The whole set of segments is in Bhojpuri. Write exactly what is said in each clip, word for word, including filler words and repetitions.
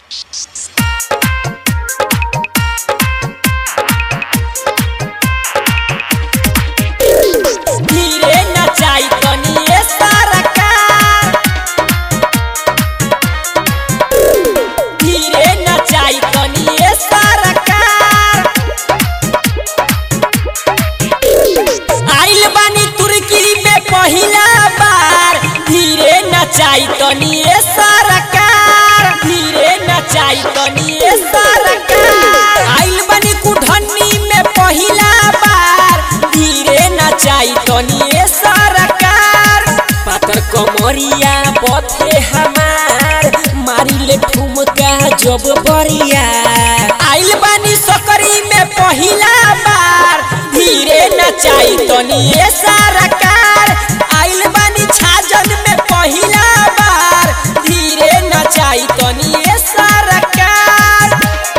धीरे नचाई तनिए सरकार, धीरे नचाई तनिए सरकार। आइल बानी तुर्की में पहिला बार, धीरे नचाई तनिए सरकार, धीरे नचाई तनिए सरकार। आइल बानी कुढ़नी में पहिला बार, धीरे नचाई तनिए सरकार। पातर कमरिया बथे हमार, मारी ले ठुमका जब बरिया। आइल बानी सकरी में पहिला बार, धीरे नचाई तनिए सरकार। आइल बानी छाजन में पहिला बार, धीरे नचाई तनिए सरकार।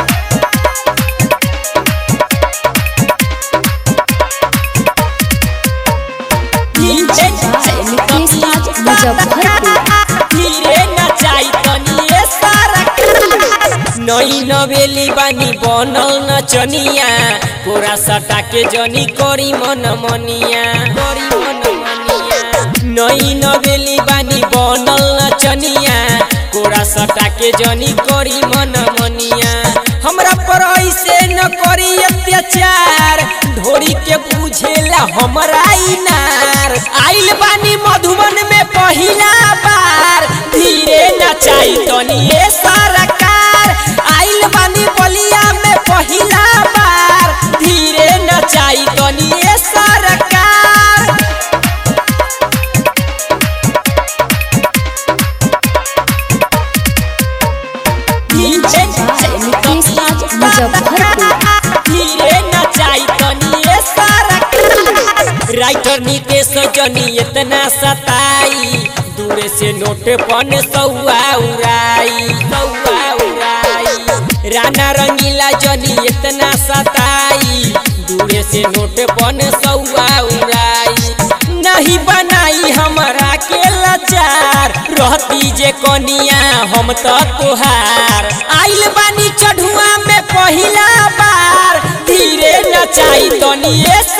धीरे नचाई तनिए सरकार। नई नवेली बानी बनल नचनिया, पूरा सटा के जनी करी मन मनिया, करी मन मनिया। नई नवेली बानी बनल नचनिया, कोरा सटा के जनी करी मन मनिया। हमरा पर ऐसे न करी अत्याचार, ढोरी के बुझेला हमरा इनार। आइल बानी मधुबन में पहिला बार, धीरे नचाई तनिए सरकार। आइल बानी बलिया में पहिला बार, धीरे नचाई तनिए सरकार। धीरे नचाई तनिए सरकार। राइटर नीतीश जनी इतना सताई, दूरे से नोट पन सौआ उड़ाई, सौआ उड़ाई। राना रंगीला जनी इतना सताई, दूरे से नोट पन सौआ उड़ाई। नहीं बनाई हमरा के लाचार, रहती जे कनिया हम तो तोहार। आइल बानी चढ़ुआ में पहिला बार, धीरे नचाई तनिए